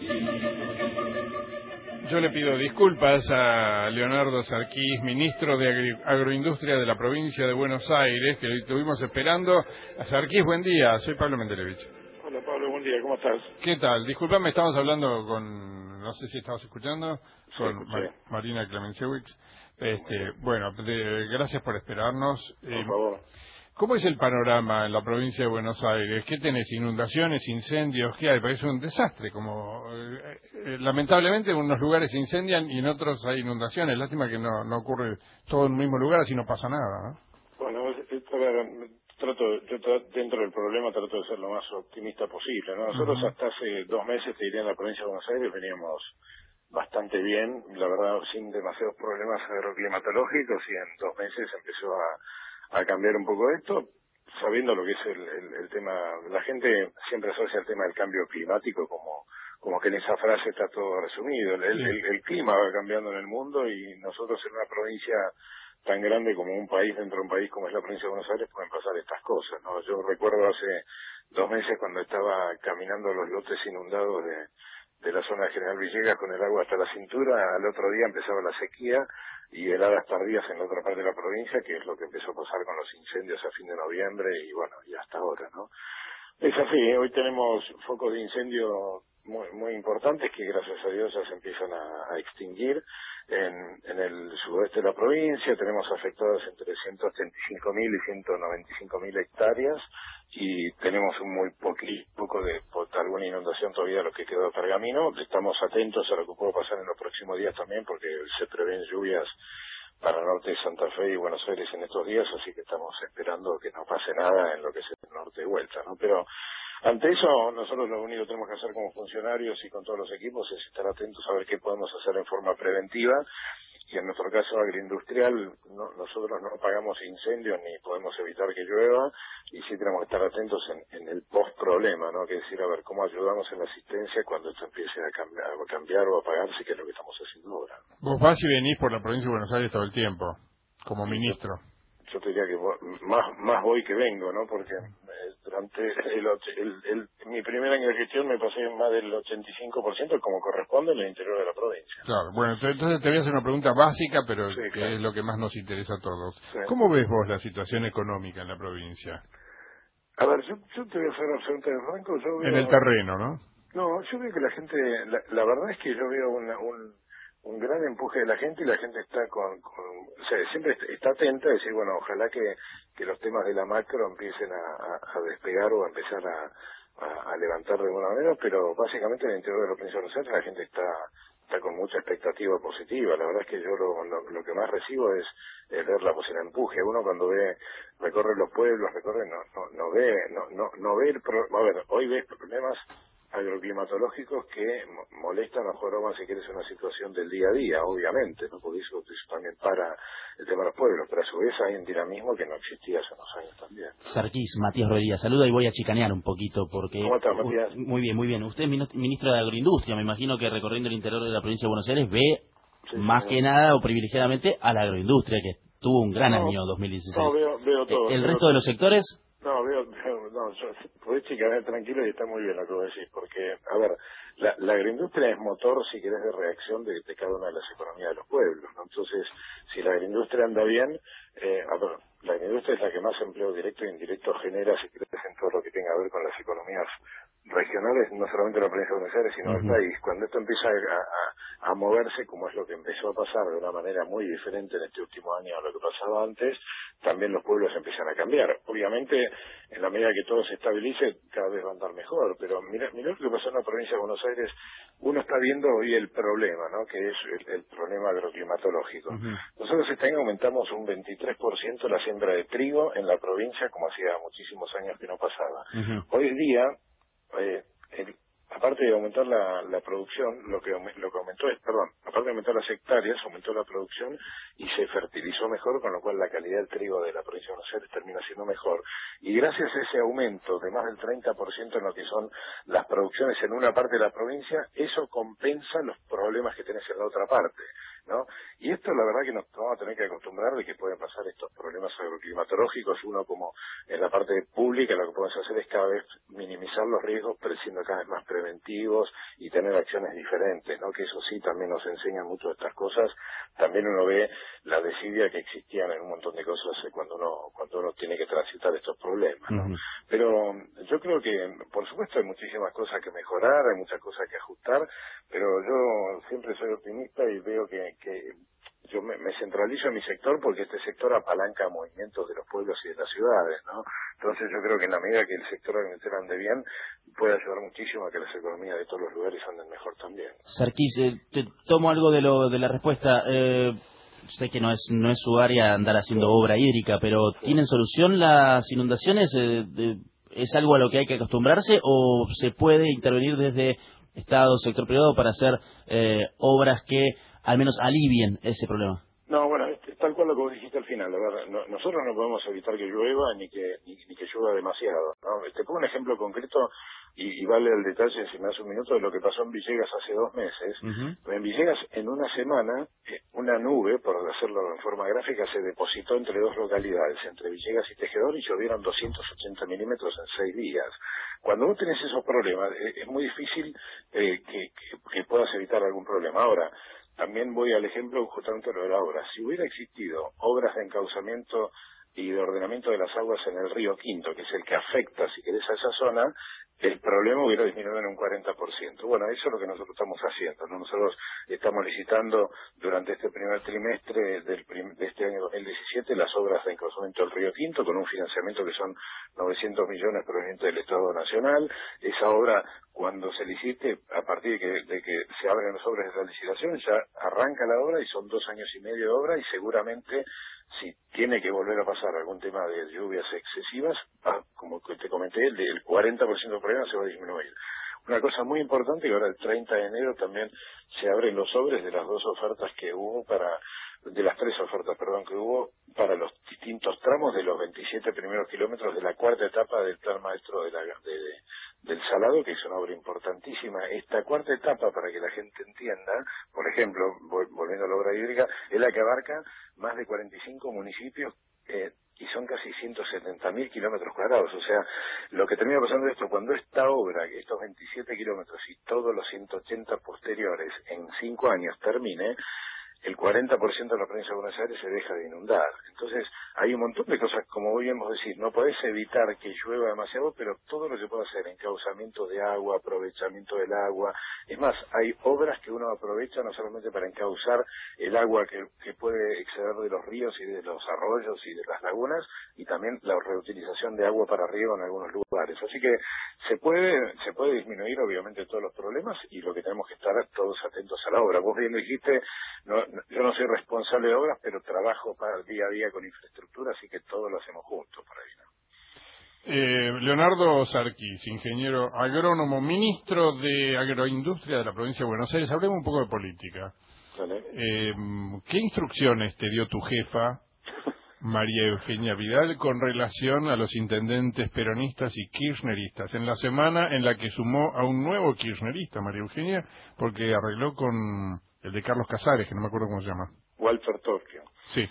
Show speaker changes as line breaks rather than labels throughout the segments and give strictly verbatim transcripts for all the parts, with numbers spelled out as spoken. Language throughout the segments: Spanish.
Yo le pido disculpas a Leonardo Sarquís, ministro de Agri Agroindustria de la provincia de Buenos Aires, que lo estuvimos esperando. A Sarquís, buen día, soy Pablo Mendelevich.
Hola Pablo, buen día, ¿cómo estás?
¿Qué tal? Disculpame, estamos hablando con, no sé si estabas escuchando, con
Sí,
Mar Marina Clemencewicz. Este, bueno, de, gracias por esperarnos.
Por
Eh,
favor.
¿Cómo es el panorama en la provincia de Buenos Aires? ¿Qué tenés? ¿Inundaciones, incendios? ¿Qué hay? Parece un desastre. Como eh, eh, lamentablemente en unos lugares se incendian y en otros hay inundaciones. Lástima que no, no ocurre todo en el mismo lugar, así no pasa nada, ¿no?
Bueno, es- es- a ver, trato, yo tra- dentro del problema trato de ser lo más optimista posible, ¿no? Nosotros
Uh-huh.
hasta hace dos meses, te diría, en la provincia de Buenos Aires veníamos bastante bien, la verdad, sin demasiados problemas agroclimatológicos, y en dos meses empezó a, a cambiar un poco esto, sabiendo lo que es el, el, el tema. La gente siempre asocia el tema del cambio climático como como que en esa frase está todo resumido. El,
Sí.
el, el clima va cambiando en el mundo, y nosotros en una provincia tan grande como un país, dentro de un país como es la provincia de Buenos Aires, pueden pasar estas cosas, ¿no? Yo recuerdo hace dos meses cuando estaba caminando los lotes inundados de, de la zona de General Villegas con el agua hasta la cintura, al otro día empezaba la sequía y heladas tardías en la otra parte de la provincia, que es lo que empezó a pasar con los incendios a fin de noviembre y bueno, y hasta ahora, ¿no? Es así, hoy tenemos focos de incendio muy, muy importantes que gracias a Dios ya se empiezan a, a extinguir en, en el sudoeste de la provincia. Tenemos afectados entre ciento treinta y cinco mil y ciento noventa y cinco mil hectáreas, y tenemos un muy poqui, poco de por alguna inundación todavía lo que quedó de Pergamino. Estamos atentos a lo que puede pasar en los próximos días también, porque se prevén lluvias para el norte de Santa Fe y Buenos Aires en estos días, así que estamos esperando que no pase nada en lo que es el norte de vuelta, ¿no? Pero ante eso, nosotros lo único que tenemos que hacer como funcionarios y con todos los equipos es estar atentos a ver qué podemos hacer en forma preventiva, y en nuestro caso agroindustrial, no, nosotros no pagamos incendios ni podemos evitar que llueva, y sí tenemos que estar atentos en, en el post-problema, ¿no? Que es decir, a ver cómo ayudamos en la asistencia cuando esto empiece a cambiar, a cambiar o a apagarse, que es lo que estamos haciendo ahora, ¿no?
Vos vas y venís por la provincia de Buenos Aires todo el tiempo, como
Sí, yo,
ministro.
yo te diría que vo- más más voy que vengo, ¿no? Porque eh, durante el, och- el, el- mi primer año de gestión me pasé más del ochenta y cinco por ciento como corresponde en el interior de la provincia.
Claro, bueno, ent- entonces te voy a hacer una pregunta básica, pero
Sí,
que
claro.
es lo que más nos interesa a todos.
Sí.
¿Cómo ves vos la situación económica en la provincia?
A ver, yo, yo te voy a hacer absolutamente franco, yo
En el
veo...
terreno, ¿no?
No, yo veo que la gente, la, la verdad es que yo veo una, un, un gran empuje de la gente, y la gente está con, con o sea, siempre est- está atenta a decir, bueno, ojalá que, que los temas de la macro empiecen a, a, a despegar o a empezar a, a, a levantar de alguna manera, pero básicamente en el interior de la provincia de Buenos Aires la gente está está con mucha expectativa positiva. La verdad es que yo lo, lo, lo que más recibo es eh, ver la posibilidad de empuje. Uno cuando ve, recorre los pueblos, recorre, no, no, no ve, no, no, no ve el pro, a ver, hoy ves problemas agroclimatológicos que mo- molestan o joroban, si quieres, una situación del día a día, obviamente, ¿no? Porque eso, eso también para el tema de los pueblos, pero a su vez hay un dinamismo que no existía hace unos años también, ¿no?
Sarquís, Matías Rodríguez, saluda, y voy a chicanear un poquito porque...
¿Cómo estás,
u-
Matías?
Muy bien, muy bien. Usted es minis- ministro de Agroindustria, me imagino que recorriendo el interior de la provincia de Buenos Aires ve
Sí,
más
señor.
que nada o privilegiadamente a la agroindustria, que tuvo un gran
No,
año dos mil dieciséis.
no, veo, veo
Eh,
todo,
¿El
veo
resto de los sectores?
No, veo, veo no, yo, podés chicanear tranquilo y está muy bien lo que vos decís, porque, a ver, la, la agroindustria es motor, si querés, de reacción de, de cada una de las economías de los pueblos, ¿no? Entonces, si la agroindustria anda bien, eh, a ver, la agroindustria es la que más empleo directo e indirecto genera, si querés, en todo lo que tenga que ver con las economías regionales, no solamente de la provincia de Buenos Aires, sino del
Ujú.
país. Cuando esto empieza a, a, a moverse, como es lo que empezó a pasar de una manera muy diferente en este último año a lo que pasaba antes, también los pueblos empiezan a cambiar. Obviamente, en la medida que todo se estabilice, cada vez va a andar mejor, pero mira, mira lo que pasó en la provincia de Buenos Aires. Uno está viendo hoy el problema, ¿no? Que es el, el problema agroclimatológico.
Ujú.
Nosotros este año aumentamos un veintitrés por ciento la siembra de trigo en la provincia, como hacía muchísimos años que no pasaba.
Ujú.
Hoy en día, eh, el- aparte de aumentar la, la producción, lo que, aume- lo que aumentó es, perdón, aparte de aumentar las hectáreas, aumentó la producción y se fertilizó mejor, con lo cual la calidad del trigo de la provincia de Buenos Aires termina siendo mejor. Y gracias a ese aumento de más del treinta por ciento en lo que son las producciones en una parte de la provincia, eso compensa los problemas que tenés en la otra parte. ¿no? Y esto la verdad que nos vamos a tener que acostumbrar de que pueden pasar estos problemas agroclimatológicos. Uno, como en la parte pública, lo que podemos hacer es cada vez minimizar los riesgos, pero siendo cada vez más preventivos y tener acciones diferentes, ¿no? Que eso sí también nos enseña mucho de estas cosas. También uno ve la desidia que existían en un montón de cosas cuando uno cuando uno tiene que transitar estos problemas, ¿no? Uh-huh. Pero yo creo que, por supuesto, hay muchísimas cosas que mejorar, hay muchas cosas que ajustar, pero yo siempre soy optimista y veo que, que yo me, me centralizo en mi sector porque este sector apalanca movimientos de los pueblos y de las ciudades, ¿no? Entonces yo creo que en la medida que el sector agroindustrial ande bien, puede ayudar muchísimo a que las economías de todos los lugares anden mejor también.
Sarkis, eh, te tomo algo de lo de la respuesta. Eh, sé que no es no es su área andar haciendo sí. obra hídrica, pero sí. ¿tienen solución las inundaciones? Eh, de, ¿Es algo a lo que hay que acostumbrarse o se puede intervenir desde Estado, sector privado para hacer eh, obras que al menos alivien ese problema?
No, bueno, es, es tal cual lo que vos dijiste al final, la verdad. No, nosotros no podemos evitar que llueva ni que ni, ni que llueva demasiado, ¿no? Te pongo un ejemplo concreto y, y vale el detalle, si me das un minuto, de lo que pasó en Villegas hace dos meses. Uh-huh. En Villegas, en una semana, una nube, por hacerlo en forma gráfica, se depositó entre dos localidades, entre Villegas y Tejedor, y llovieron doscientos ochenta milímetros en seis días. Cuando vos tenés esos problemas, es, es muy difícil eh, que, que, que puedas evitar algún problema. Ahora, también voy al ejemplo justamente de lo de la obra. Si hubiera existido obras de encauzamiento y de ordenamiento de las aguas en el río Quinto, que es el que afecta, si querés, a esa zona, el problema hubiera disminuido en un cuarenta por ciento. Bueno, eso es lo que nosotros estamos haciendo, ¿no? Nosotros estamos licitando durante este primer trimestre del prim- de este año dos mil diecisiete las obras de encauzamiento del río Quinto, con un financiamiento que son novecientos millones provenientes del Estado Nacional. Esa obra, cuando se licite, a partir de que, de que se abren las obras de la licitación, ya arranca la obra y son dos años y medio de obra, y seguramente si tiene que volver a pasar algún tema de lluvias excesivas, ah, como te comenté, el, el cuarenta por ciento del problema se va a disminuir. Una cosa muy importante, que ahora el treinta de enero también se abren los sobres de las dos ofertas que hubo para, de las tres ofertas, perdón, que hubo para los distintos tramos de los veintisiete primeros kilómetros de la cuarta etapa del Plan Maestro de la, de, de, del Salado, que es una obra importantísima. Esta cuarta etapa, para que la gente entienda, por ejemplo, volviendo a la obra hídrica, es la que abarca más de cuarenta y cinco municipios eh, y son casi ciento setenta mil kilómetros cuadrados. O sea, lo que termina pasando es esto: cuando esta obra, estos veintisiete kilómetros y todos los ciento ochenta posteriores en cinco años termine, el cuarenta por ciento de la provincia de Buenos Aires se deja de inundar. Entonces, hay un montón de cosas, como bien vos decís, no podés evitar que llueva demasiado, pero todo lo que puede hacer, encauzamiento de agua, aprovechamiento del agua. Es más, hay obras que uno aprovecha no solamente para encauzar el agua que, que puede exceder de los ríos y de los arroyos y de las lagunas, y también la reutilización de agua para riego en algunos lugares. Así que se puede se puede disminuir, obviamente, todos los problemas, y lo que tenemos que estar todos atentos a la obra. Vos bien dijiste, no, yo no soy responsable de obras, pero trabajo para día a día con infraestructura, así que todo lo hacemos juntos por ahí, ¿no?
Eh, Leonardo Sarkis, ingeniero agrónomo, ministro de Agroindustria de la provincia de Buenos Aires. Hablemos un poco de política. Eh, ¿Qué instrucciones te dio tu jefa, María Eugenia Vidal, con relación a los intendentes peronistas y kirchneristas en la semana en la que sumó a un nuevo kirchnerista, María Eugenia, porque arregló con el de Carlos Casares, que no me acuerdo cómo se llama?
Walter Tokio.
Sí.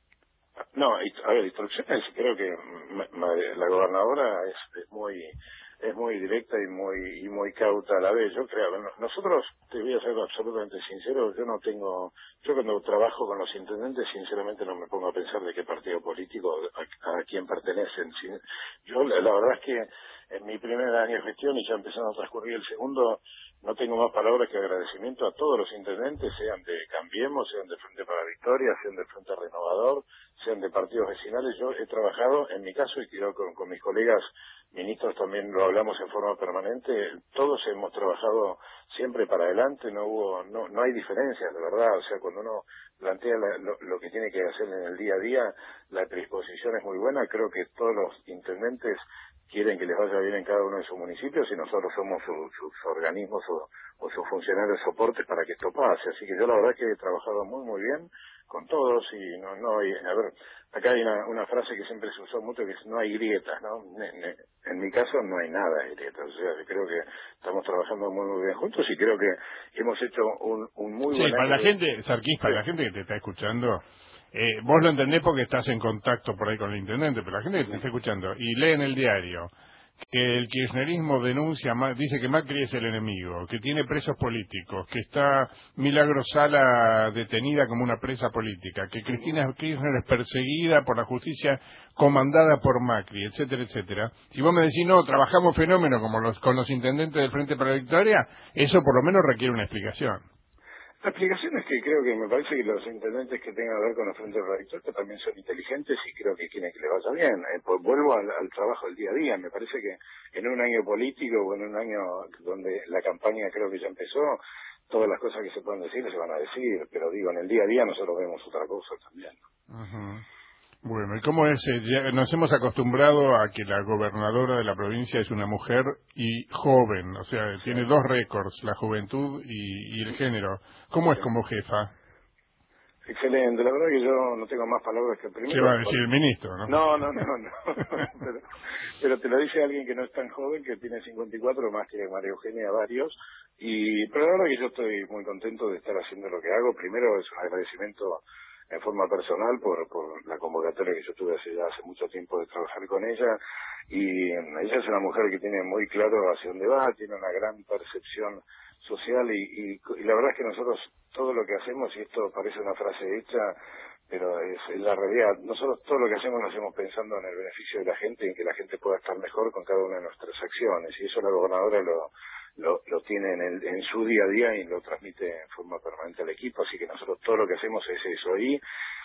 No, a ver, instrucciones, creo que la gobernadora es, es muy es muy directa y muy y muy cauta a la vez. Yo creo, nosotros, te voy a ser absolutamente sincero, yo no tengo, yo cuando trabajo con los intendentes, sinceramente no me pongo a pensar de qué partido político, a, a quién pertenecen. Yo la, la verdad es que en mi primer año de gestión, y ya empezando a transcurrir el segundo, no tengo más palabras que agradecimiento a todos los intendentes, sean de Cambiemos, sean de Frente para la Victoria, sean del Frente Renovador, sean de partidos vecinales. Yo he trabajado, en mi caso, y creo con, con mis colegas ministros también lo hablamos en forma permanente, todos hemos trabajado siempre para adelante, no hubo, no, no hay diferencias, de verdad. O sea, cuando uno plantea la, lo, lo que tiene que hacer en el día a día, la predisposición es muy buena. Creo que todos los intendentes quieren que les vaya bien en cada uno de sus municipios, y nosotros somos sus, sus organismos o, o sus funcionarios soportes para que esto pase. Así que yo la verdad que he trabajado muy muy bien con todos y no no hay, a ver, acá hay una, una frase que siempre se usó mucho que es no hay grietas, ¿no? En, en mi caso no hay nada de grietas, o sea, creo que estamos trabajando muy muy bien juntos y creo que hemos hecho un, un muy
sí,
buen
para
año.
la gente, Sarkis, para
Sí.
la gente que te está escuchando, eh, vos lo entendés porque estás en contacto por ahí con el intendente, pero la gente que te está escuchando y lee en el diario que el kirchnerismo denuncia, dice que Macri es el enemigo, que tiene presos políticos, que está Milagro Sala detenida como una presa política, que Cristina Kirchner es perseguida por la justicia comandada por Macri, etcétera, etcétera. Si vos me decís, no, trabajamos fenómeno como los con los intendentes del Frente para la Victoria, eso por lo menos requiere una explicación.
La explicación es que creo que me parece que los intendentes que tengan que ver con los frentes radicales también son inteligentes y creo que quieren que le vaya bien. Eh, pues vuelvo al, al trabajo del día a día. Me parece que en un año político o en un año donde la campaña creo que ya empezó, todas las cosas que se pueden decir se van a decir. Pero digo, en el día a día nosotros vemos otra cosa también.
Uh-huh. Bueno, ¿y cómo es? Eh, ya nos hemos acostumbrado a que la gobernadora de la provincia es una mujer y joven, o sea, sí. Tiene dos récords, la juventud y, y el género. ¿Cómo sí. es como jefa?
Excelente, la verdad que yo no tengo más palabras que el primero.
¿Qué va a decir el ministro, no?
No, no, no, no. pero, pero te lo dice alguien que no es tan joven, que tiene cincuenta y cuatro, más que María Eugenia varios. Y, pero la verdad que yo estoy muy contento de estar haciendo lo que hago. Primero es un agradecimiento en forma personal por, por la convocatoria que yo tuve hace ya hace mucho tiempo de trabajar con ella. Y ella es una mujer que tiene muy claro hacia dónde va, tiene una gran percepción social y, y, y la verdad es que nosotros todo lo que hacemos, y esto parece una frase hecha, pero es, es la realidad, nosotros todo lo que hacemos lo hacemos pensando en el beneficio de la gente y en que la gente pueda estar mejor con cada una de nuestras acciones, y eso la gobernadora lo lo, lo tiene en, el, en su día a día y lo transmite en forma permanente al equipo, así que nosotros todo lo que hacemos es eso, y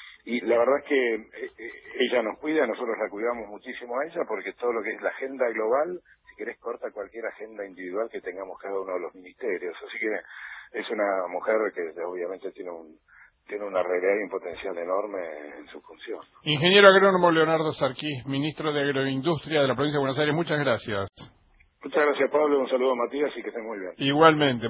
Y la verdad es que eh, ella nos cuida, nosotros la cuidamos muchísimo a ella, porque todo lo que es la agenda global, si querés, corta cualquier agenda individual que tengamos cada uno de los ministerios. Así que es una mujer que obviamente tiene un tiene una realidad y un potencial enorme en su función.
Ingeniero agrónomo Leonardo Sarkis, ministro de Agroindustria de la provincia de Buenos Aires, muchas gracias.
Muchas gracias, Pablo, un saludo a Matías y que estén muy bien.
Igualmente.